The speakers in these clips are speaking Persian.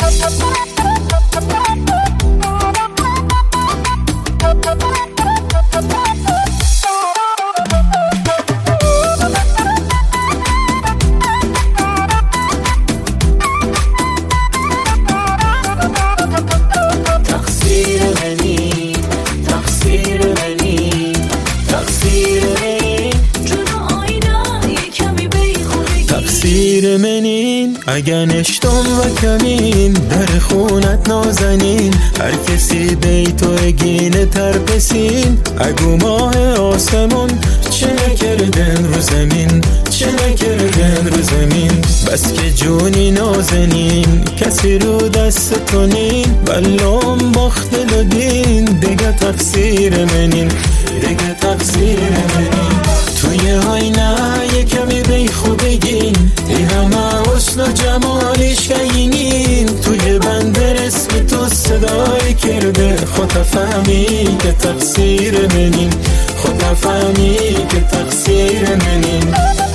تقصیر منین اگر نشتم و کمین در خونت نازنین هر کسی بیتو اگین ترپسین اگو ماه آسمون چه نکردن رو زمین چه نکردن رو زمین بس که جونی نازنین کسی رو دست تونین بلام باخت لدین دیگه تقصیر منین دیگه تقصیر منین توی آینه یه کمی بی خوبگین ای همه حسن و جمالش گینین توی بنده رسم تو صدای کرده خود فهمی که تقصیر منین خود فهمی که تقصیر منین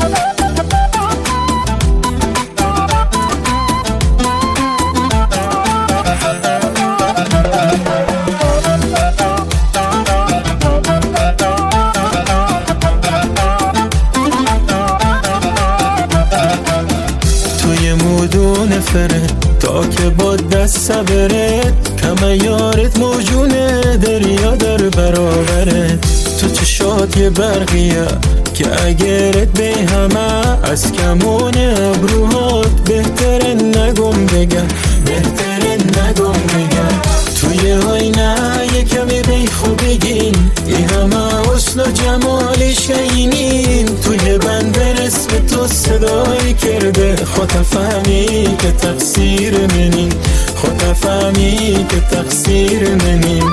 مودون فرد تا که با دست صبرت کمه یارت موجونه دریا در برابرت تو چشات یه برقیه که اگرت به همه از کمون ابروهات بهتره نگم بگم بهتره نگم بگم توی آینه یه کمی بی خوبگین ای همه حسن و جمالش گینین توی بنده رسم تو صدای کرده خود فهمی که تقصیر منین خود فهمی که تقصیر منین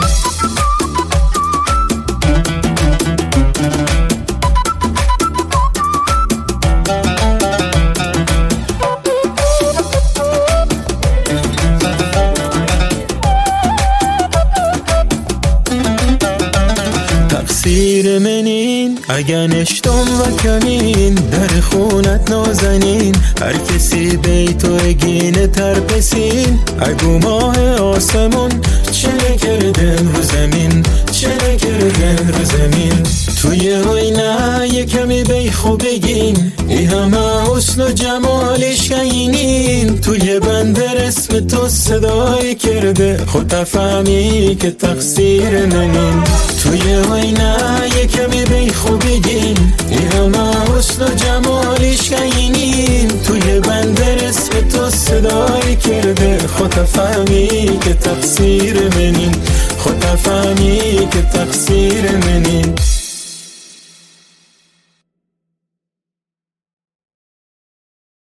تقصیر منین اگر نشتم و کمین در خونت نازنین هر کسی بیتو اگین ترپسین اگو ماه آسمون چه نکردن رو زمین چه نکردن رو زمین توی آینه یه کمی بی خوبگین ای همه حسن و جمالش گینین توی بنده رسم تو صدای کرده خود فهمی که تقصیر منین توی آینه یه کمی بی خوبگین ای همه حسن و جمالش گینین توی بنده رسم تو صدای کرده خود فهمی که تقصیر منین خود فهمی که تقصیر منین